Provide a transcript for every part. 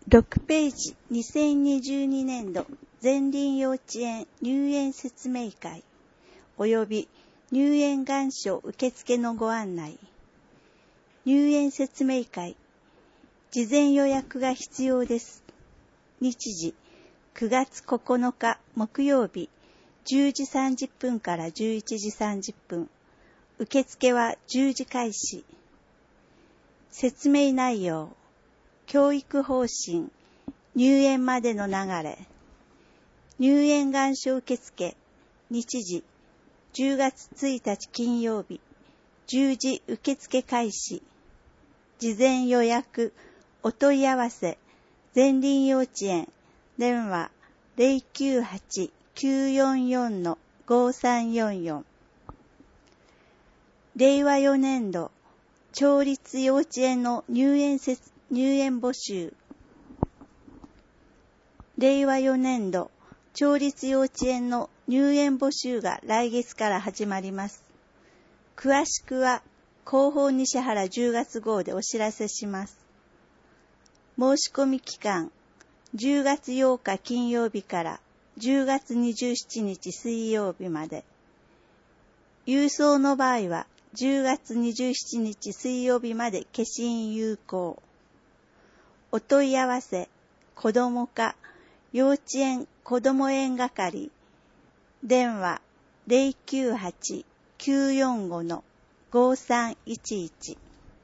6ページ2022年度前輪幼稚園入園説明会及び入園願書受付のご案内。入園説明会事前予約が必要です。日時9月9日木曜日10時30分から11時30分。受付は10時開始。説明内容教育方針、入園までの流れ、入園願書受付、日時、10月1日金曜日、10時受付開始、事前予約、お問い合わせ、前輪幼稚園、電話 098-944-5344。令和4年度、町立幼稚園の入園募集。令和4年度、町立幼稚園の入園募集が来月から始まります。詳しくは、広報西原10月号でお知らせします。申し込み期間、10月8日金曜日から10月27日水曜日まで。郵送の場合は、10月27日水曜日まで消印有効。お問い合わせ、子ども課、幼稚園子ども園係、電話 098-945-5311。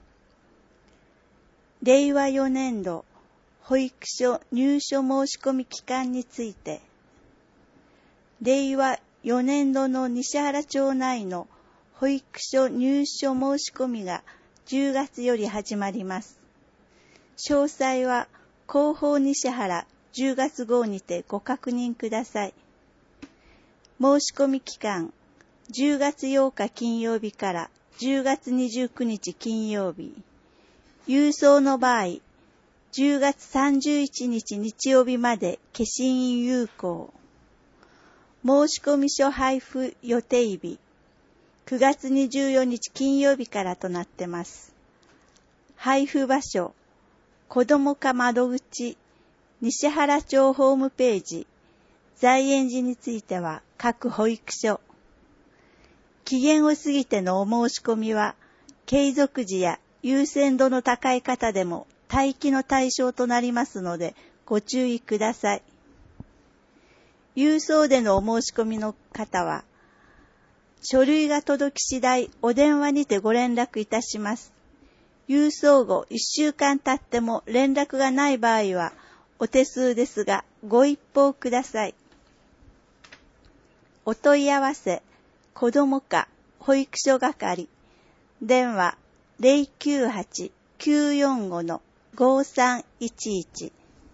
令和4年度、保育所入所申し込み期間について、令和4年度の西原町内の保育所入所申し込みが10月より始まります。詳細は広報西原10月号にてご確認ください。申し込み期間10月8日金曜日から10月29日金曜日。郵送の場合、10月31日日曜日まで消印有効。申込書配布予定日、9月24日金曜日からとなってます。配布場所、子ども課窓口、西原町ホームページ、在園時については各保育所。期限を過ぎてのお申し込みは、継続時や優先度の高い方でも待機の対象となりますので、ご注意ください。郵送でのお申し込みの方は、書類が届き次第お電話にてご連絡いたします。郵送後1週間経っても連絡がない場合は、お手数ですがご一報ください。お問い合わせ、子ども課、保育所係、電話 098-945-5311。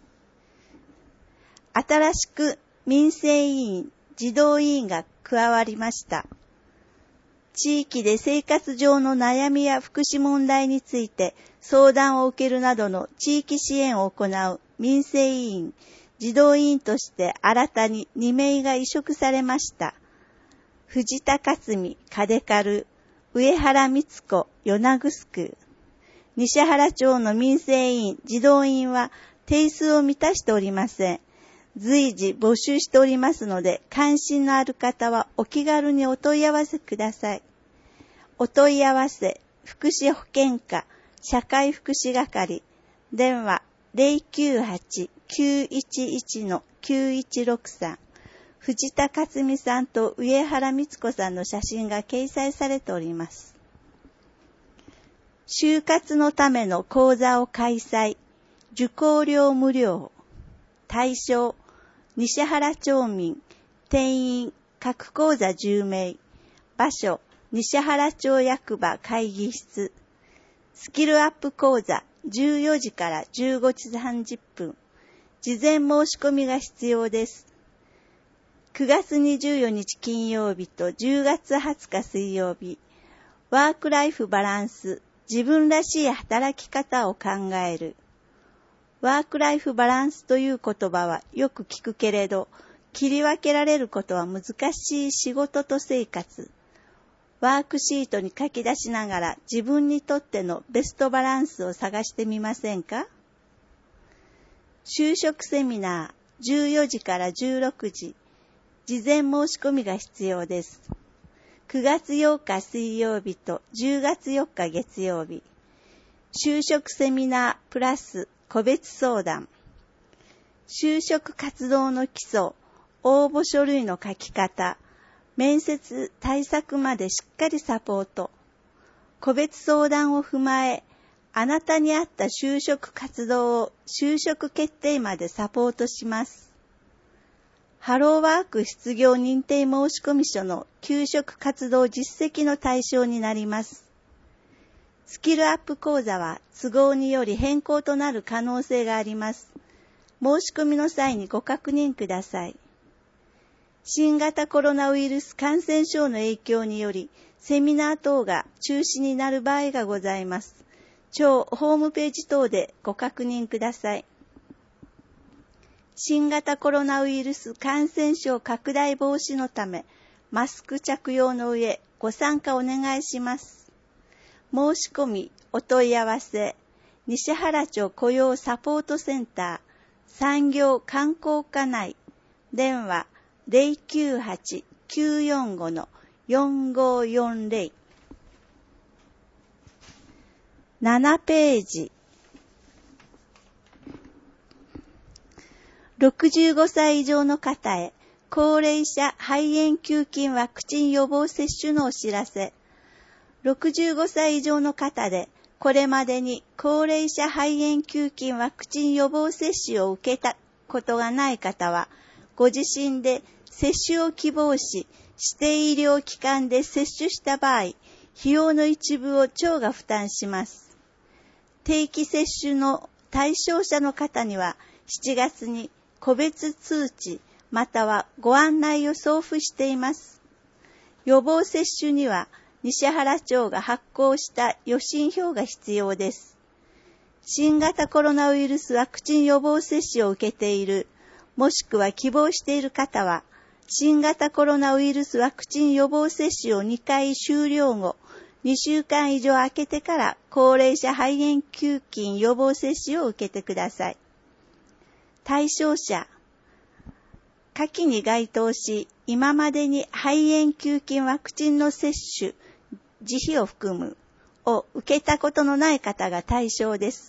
新しく民生委員、児童委員が加わりました。地域で生活上の悩みや福祉問題について相談を受けるなどの地域支援を行う民生委員、児童委員として新たに2名が委嘱されました。藤田克美、金軽、上原光子、与那城。西原町の民生委員、児童委員は定数を満たしておりません。随時募集しておりますので、関心のある方はお気軽にお問い合わせください。お問い合わせ、福祉保健課、社会福祉係、電話 098-911-9163。藤田克美さんと上原光子さんの写真が掲載されております。就活のための講座を開催。受講料無料。対象、西原町民、定員、各講座10名。場所、西原町役場会議室。スキルアップ講座、14時から15時30分。事前申し込みが必要です。9月24日金曜日と10月20日水曜日。ワークライフバランス、自分らしい働き方を考える。ワークライフバランスという言葉はよく聞くけれど、切り分けられることは難しい仕事と生活。ワークシートに書き出しながら自分にとってのベストバランスを探してみませんか？ 就職セミナー14時から16時、事前申し込みが必要です。9月8日水曜日と10月4日月曜日、就職セミナープラス個別相談、就職活動の基礎、応募書類の書き方、面接対策までしっかりサポート、個別相談を踏まえ、あなたに合った就職活動を就職決定までサポートします。ハローワーク失業認定申込書の求職活動実績の対象になります。スキルアップ講座は都合により変更となる可能性があります。申し込みの際にご確認ください。新型コロナウイルス感染症の影響により、セミナー等が中止になる場合がございます。ホームページ等でご確認ください。新型コロナウイルス感染症拡大防止のため、マスク着用の上、ご参加お願いします。申し込み、お問い合わせ、西原町雇用サポートセンター、産業観光課内、電話 098-945-4540。7ページ。65歳以上の方へ、高齢者肺炎球菌ワクチン予防接種のお知らせ。65歳以上の方で、これまでに高齢者肺炎球菌ワクチン予防接種を受けたことがない方は、ご自身で接種を希望し、指定医療機関で接種した場合、費用の一部を町が負担します。定期接種の対象者の方には、7月に個別通知またはご案内を送付しています。予防接種には、西原町が発行した予診票が必要です。新型コロナウイルスワクチン予防接種を受けている、もしくは希望している方は、新型コロナウイルスワクチン予防接種を2回終了後、2週間以上空けてから高齢者肺炎球菌予防接種を受けてください。対象者、下記に該当し、今までに肺炎球菌ワクチンの接種、自費を含む、を受けたことのない方が対象です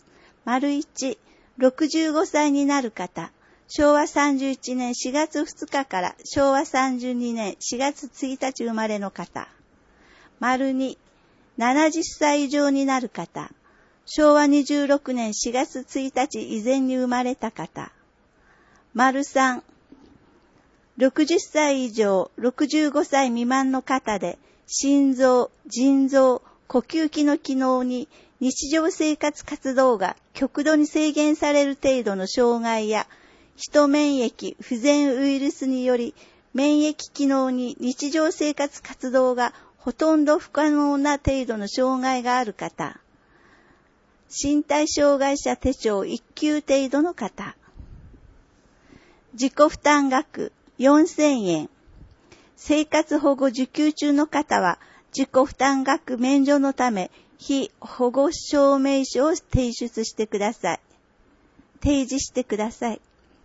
。1、65歳になる方、昭和31年4月2日から昭和32年4月1日生まれの方。2、70歳以上になる方、昭和26年4月1日以前に生まれた方。3、60歳以上、65歳未満の方で、心臓、腎臓、呼吸器の機能に日常生活活動が極度に制限される程度の障害や、ヒト免疫不全ウイルスにより免疫機能に日常生活活動がほとんど不可能な程度の障害がある方、身体障害者手帳1級程度の方、自己負担額4000円、生活保護受給中の方は自己負担額免除のため被保護証明書を提出してください。提示してください。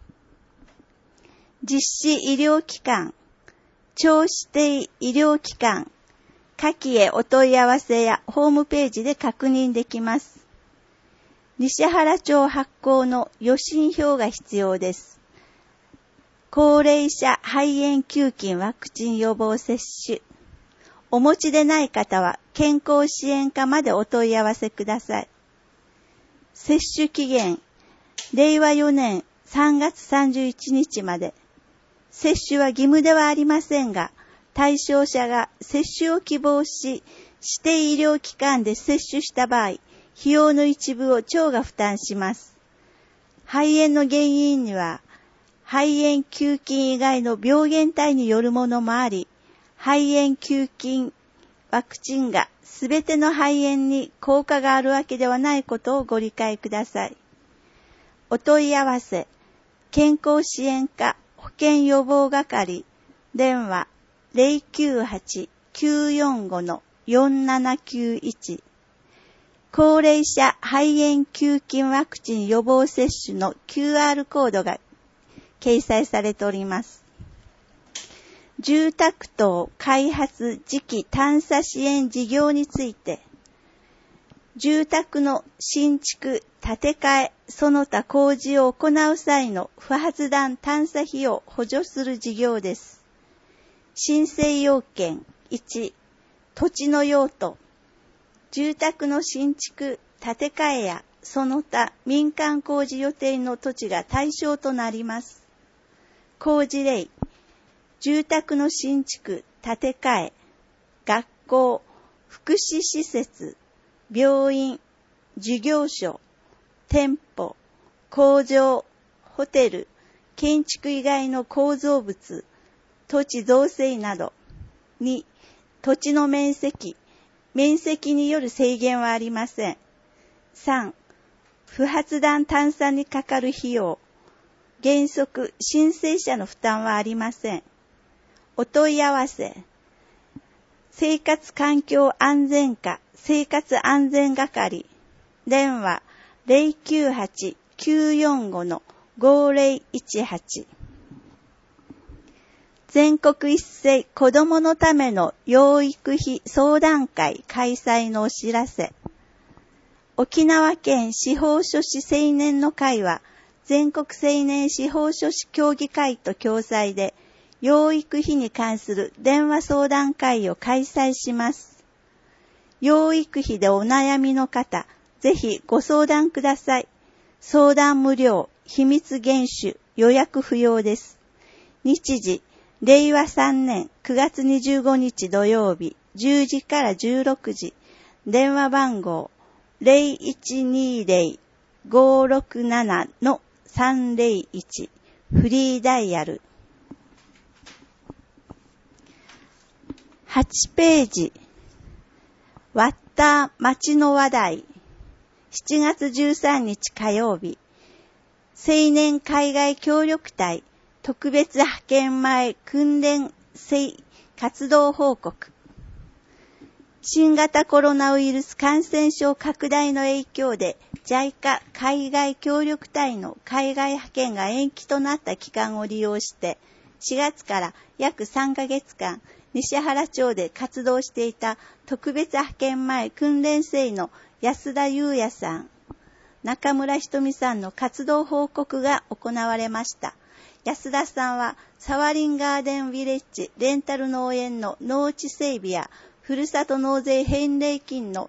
実施医療機関、町指定医療機関、下記へお問い合わせやホームページで確認できます。西原町発行の予診票が必要です。高齢者肺炎球菌ワクチン予防接種。お持ちでない方は健康支援課までお問い合わせください。接種期限、令和4年3月31日まで。接種は義務ではありませんが、対象者が接種を希望し、指定医療機関で接種した場合、費用の一部を町が負担します。肺炎の原因には、肺炎球菌以外の病原体によるものもあり、肺炎球菌ワクチンがすべての肺炎に効果があるわけではないことをご理解ください。お問い合わせ、健康支援課保健予防係、電話 098-945-4791。 高齢者肺炎球菌ワクチン予防接種の QR コードが掲載されております。住宅等開発時期探査支援事業について、住宅の新築、建て替え、その他工事を行う際の不発弾探査費を補助する事業です。申請要件1、土地の用途。住宅の新築、建て替えやその他民間工事予定の土地が対象となります。工事例、住宅の新築、建て替え、学校、福祉施設、病院、事業所、店舗、工場、ホテル、建築以外の構造物、土地造成など。2、土地の面積による制限はありません。3、不発弾探査にかかる費用。原則、申請者の負担はありません。お問い合わせ。生活環境安全課生活安全係。電話 098-945-5018。全国一斉子どものための養育費相談会開催のお知らせ。沖縄県司法書士青年の会は全国青年司法書士協議会と共催で養育費に関する電話相談会を開催します。養育費でお悩みの方、ぜひご相談ください。相談無料、秘密厳守、予約不要です。日時、令和3年9月25日土曜日、10時から16時。電話番号、0120-567-301。フリーダイヤル。8ページ。ワッター町の話題。7月13日火曜日。青年海外協力隊特別派遣前訓練活動報告。新型コロナウイルス感染症拡大の影響で JICA 海外協力隊の海外派遣が延期となった期間を利用して4月から約3ヶ月間西原町で活動していた特別派遣前訓練生の安田裕也さん、中村ひとみさんの活動報告が行われました。安田さんはサワリンガーデンヴィレッジレンタル農園の農地整備やふるさと納税返礼品の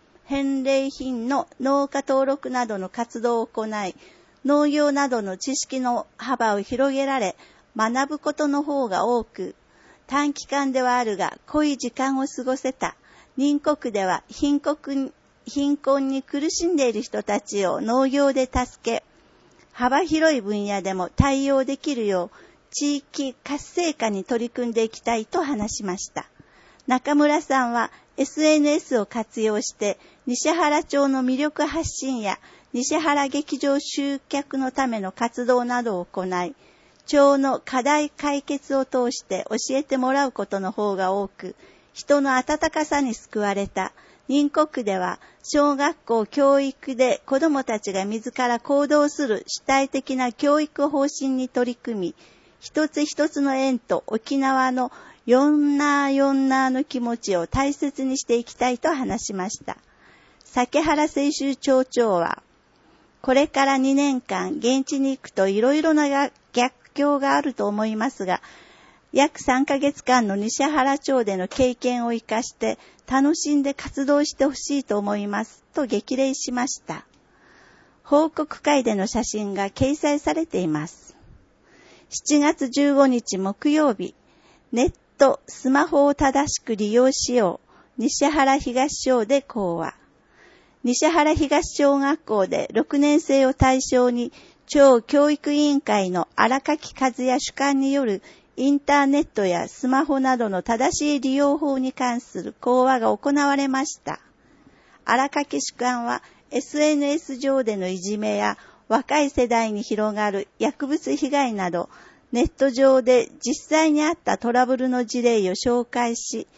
農家登録などの活動を行い、農業などの知識の幅を広げられ、学ぶことの方が多く、短期間ではあるが濃い時間を過ごせた。隣国では貧困に苦しんでいる人たちを農業で助け、幅広い分野でも対応できるよう地域活性化に取り組んでいきたいと話しました。中村さんは SNS を活用して西原町の魅力発信や西原劇場集客のための活動などを行い、町の課題解決を通して教えてもらうことの方が多く、人の温かさに救われた。隣国では小学校教育で子どもたちが自ら行動する主体的な教育方針に取り組み、一つ一つの園と沖縄のヨンナーの気持ちを大切にしていきたいと話しました。酒原清舟町長は、これから2年間現地に行くといろいろな逆境があると思いますが、約3ヶ月間の西原町での経験を生かして楽しんで活動してほしいと思いますと激励しました。報告会での写真が掲載されています。7月15日木曜日、ネット、スマホを正しく利用しよう。西原東小で講話。西原東小学校で6年生を対象に、町教育委員会の荒垣和也主幹によるインターネットやスマホなどの正しい利用法に関する講話が行われました。荒垣主幹は SNS 上でのいじめや若い世代に広がる薬物被害など、ネット上で実際にあったトラブルの事例を紹介し、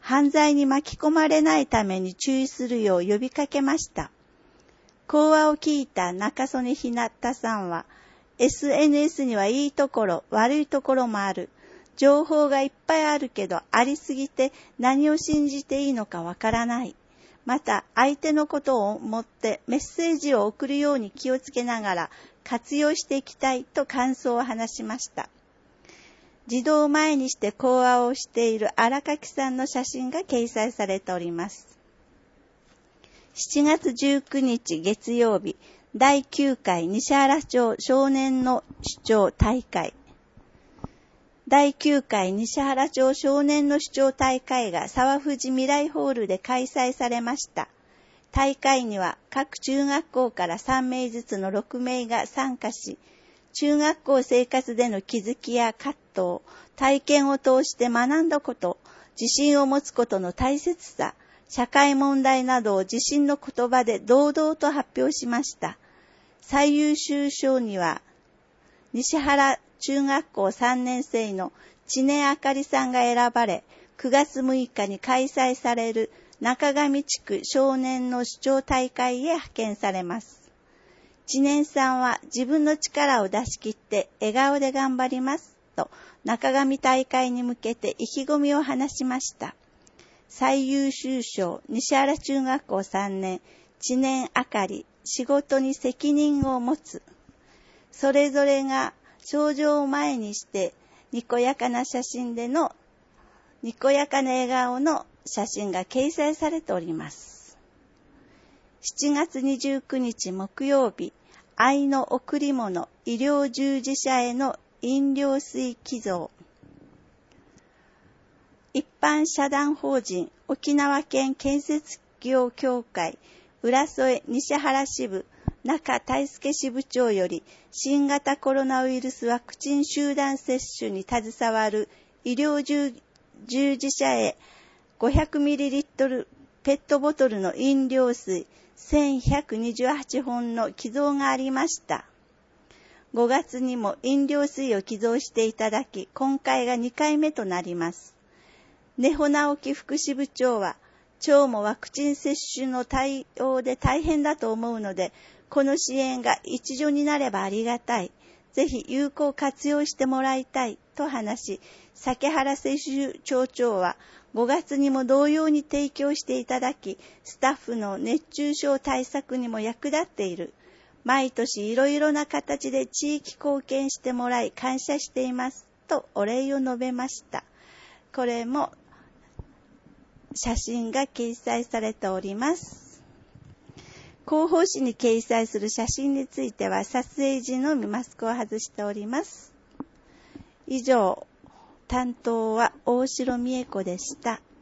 犯罪に巻き込まれないために注意するよう呼びかけました。講話を聞いた中曽根ひなたさんは、SNS にはいいところ、悪いところもある。情報がいっぱいあるけど、ありすぎて何を信じていいのかわからない。また、相手のことを思ってメッセージを送るように気をつけながら活用していきたいと感想を話しました。児童を前にして講話をしている荒垣さんの写真が掲載されております。7月19日月曜日、第9回西原町少年の主張大会。第9回西原町少年の主張大会が沢藤未来ホールで開催されました。大会には各中学校から3名ずつの6名が参加し、中学校生活での気づきや葛藤、体験を通して学んだこと、自信を持つことの大切さ、社会問題などを自信の言葉で堂々と発表しました。最優秀賞には、西原中学校3年生の知念あかりさんが選ばれ、9月6日に開催される中上地区少年の主張大会へ派遣されます。知念さんは自分の力を出し切って笑顔で頑張りますと中上大会に向けて意気込みを話しました。最優秀賞西原中学校3年知念あかり仕事に責任を持つ。それぞれが賞状を前にしてにこやかな写真でのにこやかな笑顔の写真が掲載されております。7月29日木曜日、愛の贈り物医療従事者への飲料水寄贈。一般社団法人沖縄県建設業協会浦添西原支部中大輔支部長より新型コロナウイルスワクチン集団接種に携わる医療従事者へ 500ml ペットボトルの飲料水1128本の寄贈がありました。5月にも飲料水を寄贈していただき、今回が2回目となります。根穂直樹副支部長は、町もワクチン接種の対応で大変だと思うので、この支援が一助になればありがたい。ぜひ有効活用してもらいたいと話し、酒原接種町長は5月にも同様に提供していただき、スタッフの熱中症対策にも役立っている。毎年いろいろな形で地域貢献してもらい感謝していますとお礼を述べました。これも写真が掲載されております。広報誌に掲載する写真については撮影時のみマスクを外しております。以上、担当は大城美恵子でした。